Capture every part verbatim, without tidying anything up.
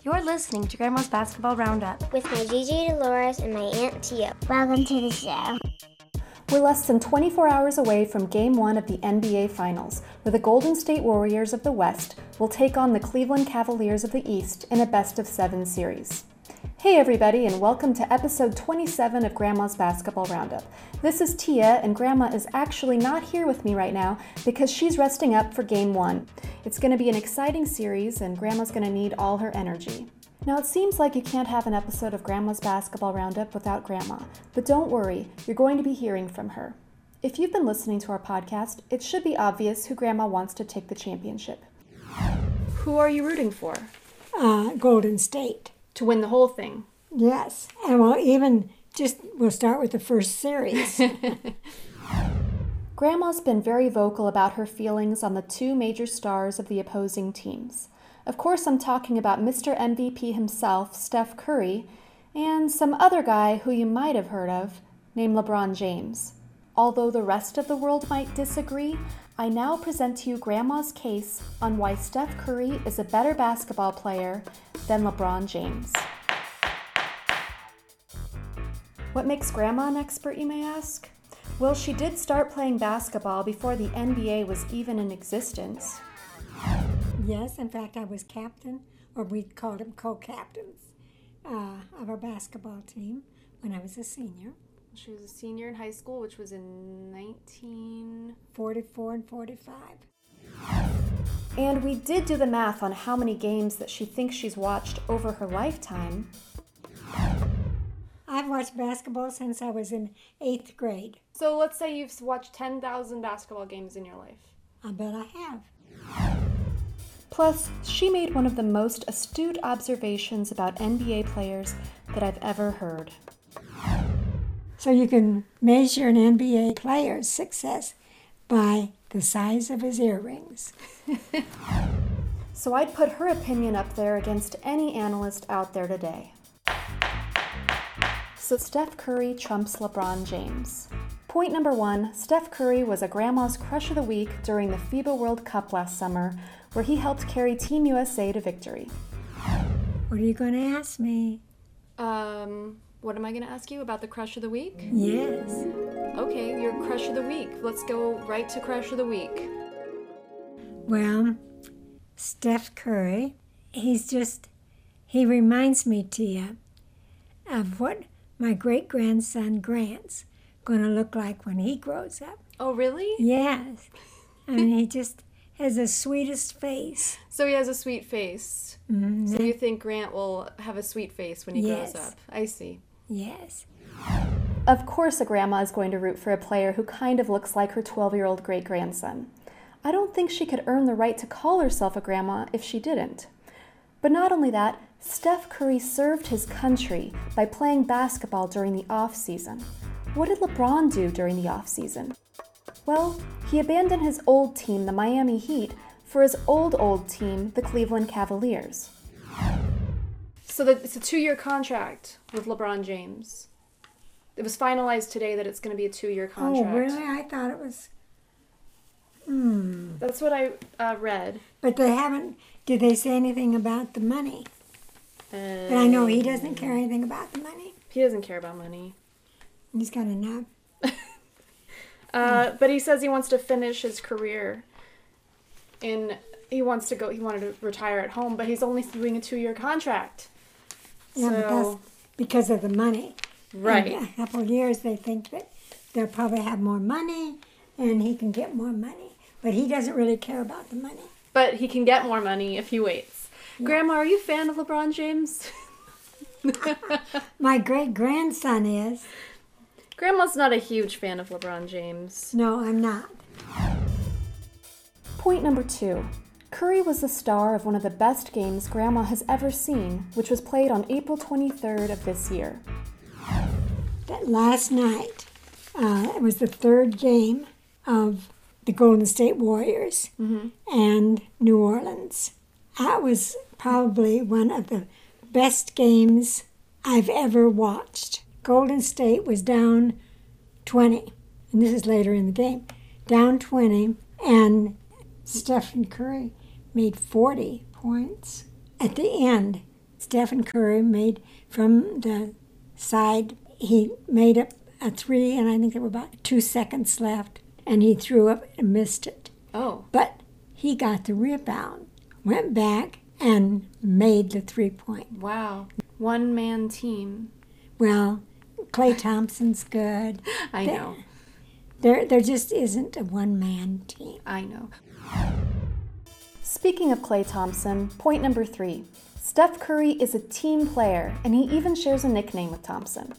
You're listening to Grandma's Basketball Roundup with my Gigi Dolores and my Aunt Tia. Welcome to the show. We're less than twenty-four hours away from Game one of the N B A Finals, where the Golden State Warriors of the West will take on the Cleveland Cavaliers of the East in a best-of-seven series. Hey everybody, and welcome to episode twenty-seven of Grandma's Basketball Roundup. This is Tia, and Grandma is actually not here with me right now because she's resting up for Game one. It's going to be an exciting series, and Grandma's going to need all her energy. Now, it seems like you can't have an episode of Grandma's Basketball Roundup without Grandma, but don't worry, you're going to be hearing from her. If you've been listening to our podcast, it should be obvious who Grandma wants to take the championship. Who are you rooting for? Uh, Golden State. To win the whole thing? Yes, and we'll even just, we'll start with the first series. Grandma's been very vocal about her feelings on the two major stars of the opposing teams. Of course, I'm talking about Mister M V P himself, Steph Curry, and some other guy who you might have heard of, named LeBron James. Although the rest of the world might disagree, I now present to you Grandma's case on why Steph Curry is a better basketball player than LeBron James. What makes Grandma an expert, you may ask? Well, she did start playing basketball before the N B A was even in existence. Yes, in fact, I was captain, or we called them co-captains, uh, of our basketball team when I was a senior. She was a senior in high school, which was in nineteen forty-four and forty-five. And we did do the math on how many games that she thinks she's watched over her lifetime. I've watched basketball since I was in eighth grade. So let's say you've watched ten thousand basketball games in your life. I bet I have. Plus, she made one of the most astute observations about N B A players that I've ever heard. So you can measure an N B A player's success by the size of his earrings. So I'd put her opinion up there against any analyst out there today. So Steph Curry trumps LeBron James. Point number one, Steph Curry was a Grandma's Crush of the Week during the FIBA World Cup last summer, where he helped carry Team U S A to victory. What are you going to ask me? Um... What am I going to ask you about the Crush of the Week? Yes. Okay, your Crush of the Week. Let's go right to Crush of the Week. Well, Steph Curry, he's just, he reminds me, Tia, of what my great-grandson Grant's going to look like when he grows up. Oh, really? Yes. I mean, he just has the sweetest face. So he has a sweet face. Mm-hmm. So you think Grant will have a sweet face when he yes. grows up? I see. Yes. Of course a grandma is going to root for a player who kind of looks like her twelve-year-old great-grandson. I don't think she could earn the right to call herself a grandma if she didn't. But not only that, Steph Curry served his country by playing basketball during the off-season. What did LeBron do during the off-season? Well, he abandoned his old team, the Miami Heat, for his old, old team, the Cleveland Cavaliers. So that it's a two-year contract with LeBron James. It was finalized today that it's going to be a two-year contract. Oh, really? I thought it was... Hmm. That's what I uh, read. But they haven't... Did they say anything about the money? Uh, but I know he doesn't care anything about the money. He doesn't care about money. He's got enough. uh, but he says he wants to finish his career in... He wants to go... He wanted to retire at home, but he's only doing a two-year contract. Yeah, so, but that's because of the money. Right. In a couple of years, they think that they'll probably have more money and he can get more money. But he doesn't really care about the money. But he can get more money if he waits. Yeah. Grandma, are you a fan of LeBron James? My great-grandson is. Grandma's not a huge fan of LeBron James. No, I'm not. Point number two. Curry was the star of one of the best games Grandma has ever seen, which was played on April twenty-third of this year. That last night, uh, it was the third game of the Golden State Warriors mm-hmm. and New Orleans. That was probably one of the best games I've ever watched. Golden State was down twenty, and this is later in the game, down twenty, and Stephen Curry made forty points. At the end, Stephen Curry made from the side, he made up a three, and I think there were about two seconds left, and he threw up and missed it. Oh. But he got the rebound, went back, and made the three-point. Wow. One-man team. Well, Klay Thompson's good. I There- know. There, there just isn't a one-man team. I know. Speaking of Klay Thompson, point number three. Steph Curry is a team player, and he even shares a nickname with Thompson.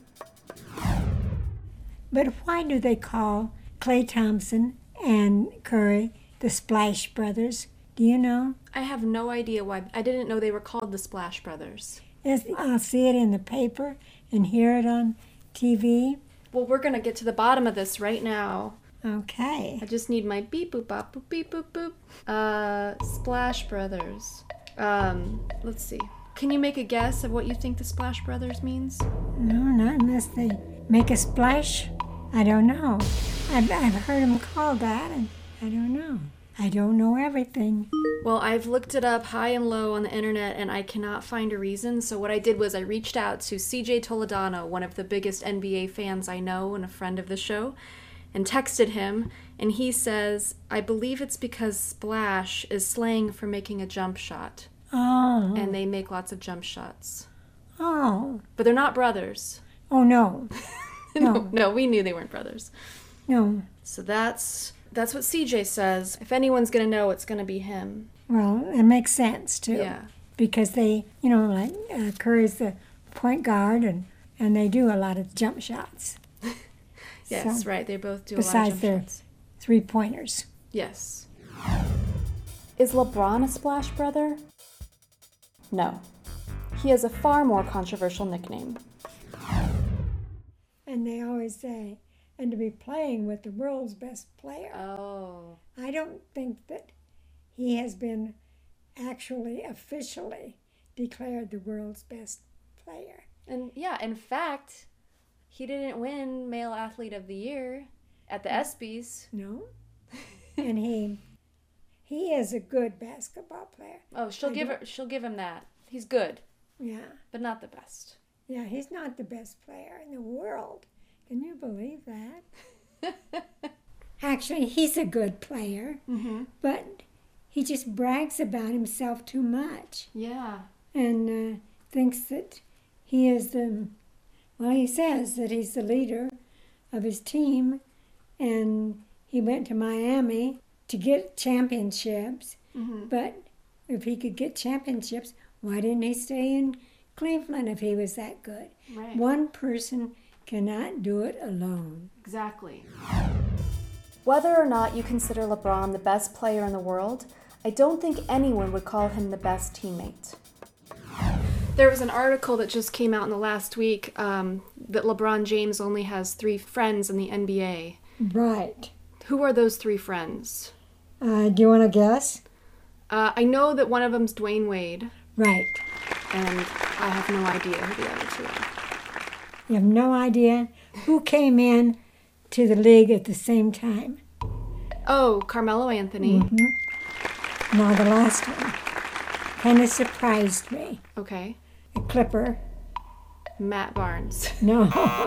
But why do they call Klay Thompson and Curry the Splash Brothers? Do you know? I have no idea why. I didn't know they were called the Splash Brothers. Yes, I'll see it in the paper and hear it on T V. Well, we're going to get to the bottom of this right now. Okay. I just need my beep boop bop boop beep boop boop. Uh, Splash Brothers. Um, let's see. Can you make a guess of what you think the Splash Brothers means? No, not unless they make a splash. I don't know. I've, I've heard them called that, and I don't know. I don't know everything. Well, I've looked it up high and low on the internet and I cannot find a reason. So what I did was I reached out to C J Toledano, one of the biggest N B A fans I know and a friend of the show, and texted him. And he says, I believe it's because splash is slang for making a jump shot. Oh. And they make lots of jump shots. Oh. But they're not brothers. Oh, no. no, no, we knew they weren't brothers. No. So that's that's what C J says. If anyone's going to know, it's going to be him. Well, it makes sense, too. Yeah. Because they, you know, like uh, Curry's the point guard, and, and they do a lot of jump shots. Yes, So, right. They both do a lot besides of jump their shots. three-pointers. Yes. Is LeBron a Splash Brother? No. He has a far more controversial nickname. And they always say, and to be playing with the world's best player. Oh. I don't think that he has been actually officially declared the world's best player. And yeah, in fact, he didn't win Male Athlete of the Year at the ESPYs. No. And he he is a good basketball player. Oh, she'll I give don't- her she'll give him that. He's good, Yeah. but not the best. Yeah, he's not the best player in the world. Can you believe that? Actually, he's a good player, Mm-hmm. but he just brags about himself too much Yeah. and uh, thinks that he is the, well, he says that he's the leader of his team, and he went to Miami to get championships, Mm-hmm. but if he could get championships, why didn't he stay in Cleveland if he was that good? Right. One person cannot do it alone. Exactly. Whether or not you consider LeBron the best player in the world, I don't think anyone would call him the best teammate. There was an article that just came out in the last week um, that LeBron James only has three friends in the N B A. Right. Who are those three friends? Uh, do you want to guess? Uh, I know that one of them's Dwayne Wade, Right. and I have no idea who the other two are. You have no idea who came in to the league at the same time. Oh, Carmelo Anthony. Mm-hmm. No, the last one kind of surprised me. Okay. A Clipper. Matt Barnes. No.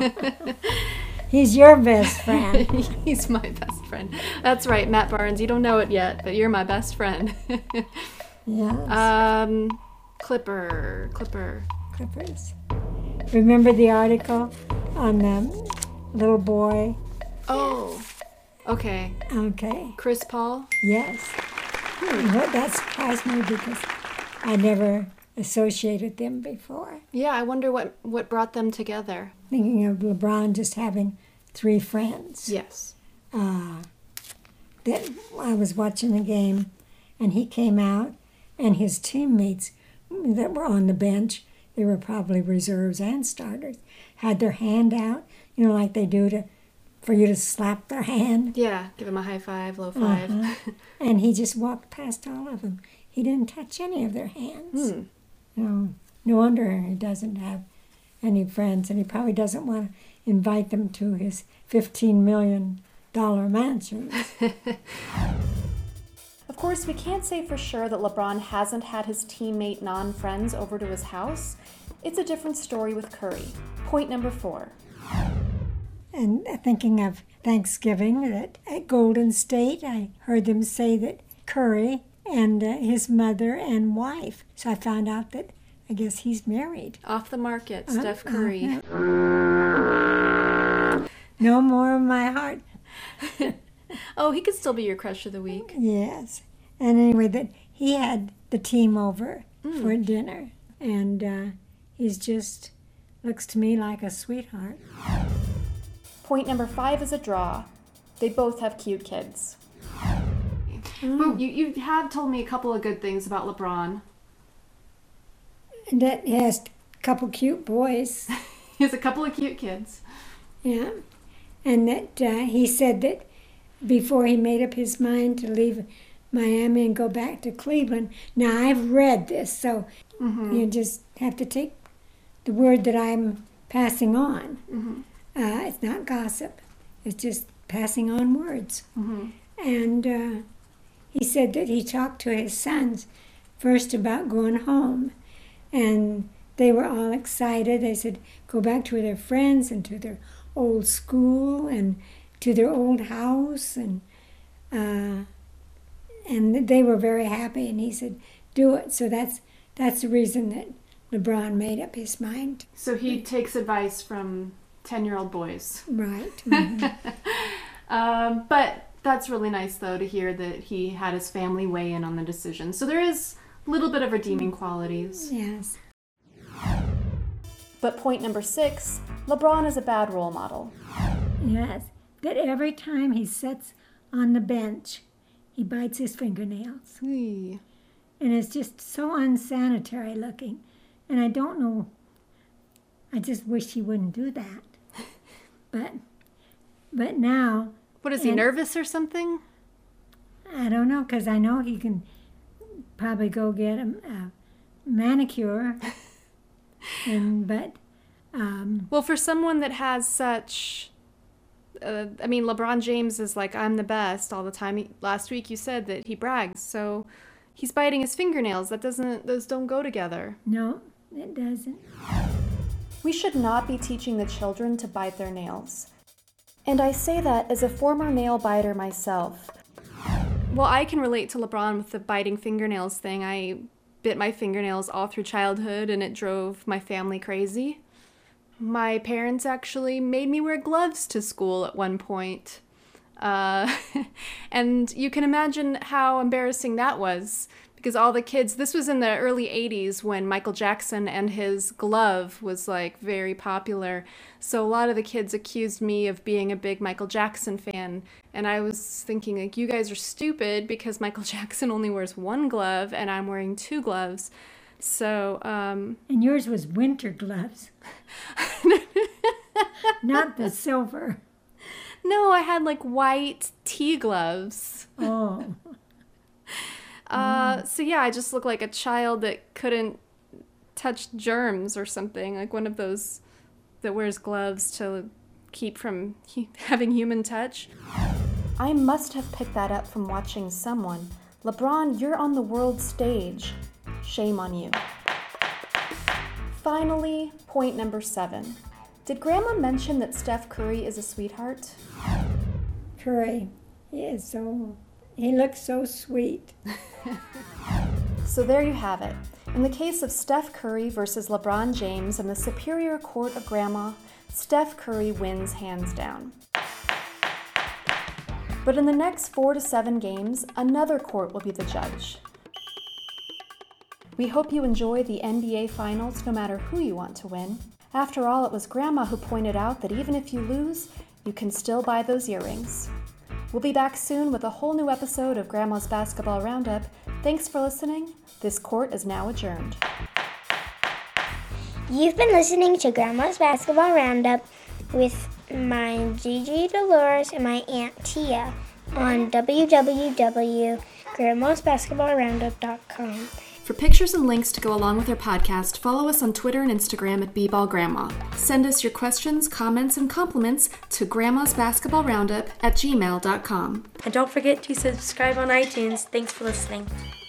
He's your best friend. He's my best friend. That's right, Matt Barnes. You don't know it yet, but you're my best friend. Yes. um, Clipper. Clipper. Clippers. Remember the article on the little boy? Oh. Okay. Okay. Chris Paul. Yes. Well, that surprised me because I never associated them before. Yeah, I wonder what, what brought them together. Thinking of LeBron just having three friends. Yes. Uh, that I was watching a game, and he came out, and his teammates that were on the bench, they were probably reserves and starters, had their hand out, you know, like they do to for you to slap their hand. Yeah, give him a high five, low five. Uh-huh. And he just walked past all of them. He didn't touch any of their hands. Hmm. You know, no wonder he doesn't have any friends, and he probably doesn't want to invite them to his fifteen million dollars mansion. Of course, we can't say for sure that LeBron hasn't had his teammate non-friends over to his house. It's a different story with Curry. Point number four. And thinking of Thanksgiving, that at Golden State, I heard them say that Curry and uh, his mother and wife. So I found out that I guess he's married. Off the market, Uh, Steph Curry. uh, no more of my heart. Oh, he could still be your crush of the week. Yes. And anyway, that he had the team over mm. for dinner. And uh, he's just, looks to me like a sweetheart. Point number five is a draw. They both have cute kids. Mm. But you, you have told me a couple of good things about LeBron. And that he has a couple cute boys. He has a couple of cute kids. Yeah. And that uh, he said that before he made up his mind to leave Miami and go back to Cleveland. Now, I've read this, so mm-hmm. you just have to take the word that I'm passing on. Mm-hmm. Uh, it's not gossip. It's just passing on words. Mm-hmm. And uh, he said that he talked to his sons first about going home. And they were all excited. They said go back to their friends and to their old school and to their old house. And uh, and they were very happy. And he said, do it. So that's that's the reason that LeBron made up his mind. So he takes advice from ten-year-old boys. Right. Mm-hmm. um, but that's really nice, though, to hear that he had his family weigh in on the decision. So there is a little bit of redeeming qualities. Yes. But point number six, LeBron is a bad role model. Yes. That every time he sits on the bench, he bites his fingernails. Hey. And it's just so unsanitary looking. And I don't know, I just wish he wouldn't do that. But but now... What, is he nervous or something? I don't know, because I know he can probably go get a, a manicure. and But... Um, well, for someone that has such... Uh, I mean, LeBron James is like, I'm the best all the time. He, last week you said that he brags, so he's biting his fingernails. That doesn't, those don't go together. No, it doesn't. We should not be teaching the children to bite their nails. And I say that as a former nail biter myself. Well, I can relate to LeBron with the biting fingernails thing. I bit my fingernails all through childhood, and it drove my family crazy. My parents actually made me wear gloves to school at one point. Uh, and you can imagine how embarrassing that was, because all the kids, this was in the early eighties when Michael Jackson and his glove was like very popular. So a lot of the kids accused me of being a big Michael Jackson fan. And I was thinking, like, you guys are stupid because Michael Jackson only wears one glove and I'm wearing two gloves. So, um... And yours was winter gloves. Not the silver. No, I had like white tea gloves. Oh. Uh, so yeah, I just look like a child that couldn't touch germs or something, like one of those that wears gloves to keep from hu- having human touch. I must have picked that up from watching someone. LeBron, you're on the world stage. Shame on you. Finally, point number seven. Did Grandma mention that Steph Curry is a sweetheart? Curry, he is so... He looks so sweet. So there you have it. In the case of Steph Curry versus LeBron James and the Superior Court of Grandma, Steph Curry wins hands down. But in the next four to seven games, another court will be the judge. We hope you enjoy the N B A Finals no matter who you want to win. After all, it was Grandma who pointed out that even if you lose, you can still buy those earrings. We'll be back soon with a whole new episode of Grandma's Basketball Roundup. Thanks for listening. This court is now adjourned. You've been listening to Grandma's Basketball Roundup with my Gigi Dolores and my Aunt Tia on w w w dot grandmas basketball roundup dot com. For pictures and links to go along with our podcast, follow us on Twitter and Instagram at bballgrandma. Send us your questions, comments, and compliments to grandmasbasketballroundup at gmail dot com. And don't forget to subscribe on iTunes. Thanks for listening.